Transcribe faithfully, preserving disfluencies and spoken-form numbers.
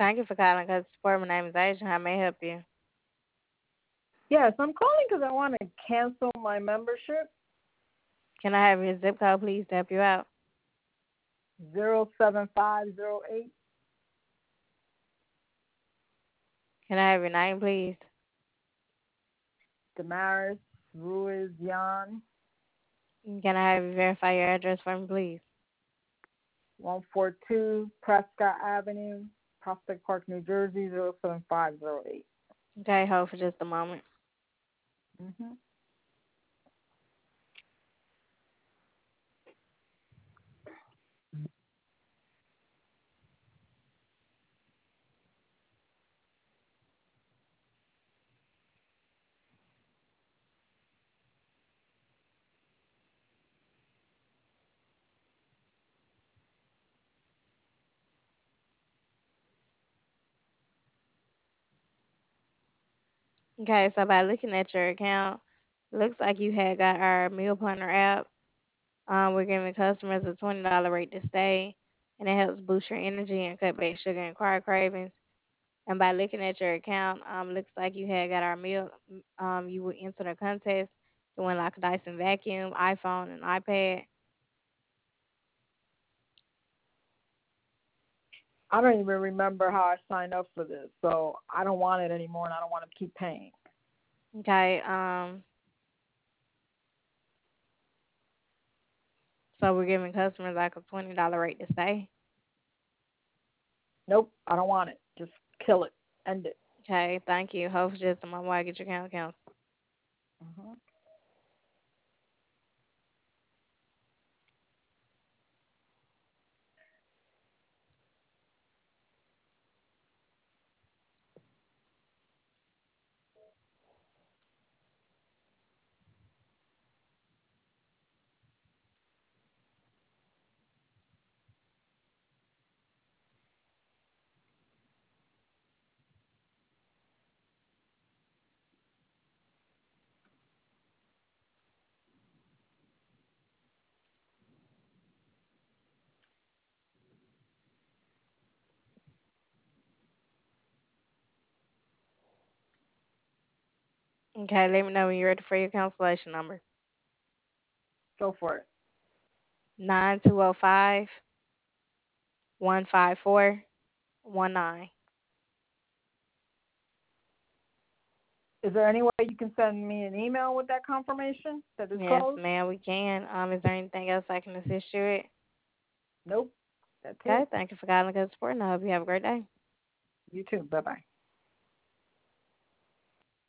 Thank you for calling Customer Support. My name is Asia. How may I help you? Yes, I'm calling because I want to cancel my membership. Can I have your zip code, please, to help you out? Zero seven five zero eight. Can I have your name, please? Damaris Ruiz Yan, Can I have you verify your address for me, please? one four two Prescott Avenue, Prospect Park, New Jersey, zero seven five zero eight. Okay, hold for just a moment. Mm-hmm. Okay, so by looking at your account, looks like you had got our Meal Planner app. Um, we're giving customers a twenty dollars rate to stay, and it helps boost your energy and cut back sugar and carb cravings. And by looking at your account, um, looks like you had got our meal. Um, you would enter the contest to win like a Dyson vacuum, iPhone, and iPad. I don't even remember how I signed up for this, so I don't want it anymore, and I don't want to keep paying. Okay. Um, so we're giving customers like a twenty dollars rate to stay. Nope, I don't want it. Just kill it. End it. Okay. Thank you. Hope just a moment while I get your account counts. Mm-hmm. Okay. Let me know when you're ready for your cancellation number. Go for it. Nine two zero five one five four one nine. Is there any way you can send me an email with that confirmation that it's Yes, closed? ma'am. We can. Um, is there anything else I can assist you with? Nope. That's Okay. it. Thank you for calling us support, and I hope you have a great day. You too. Bye bye.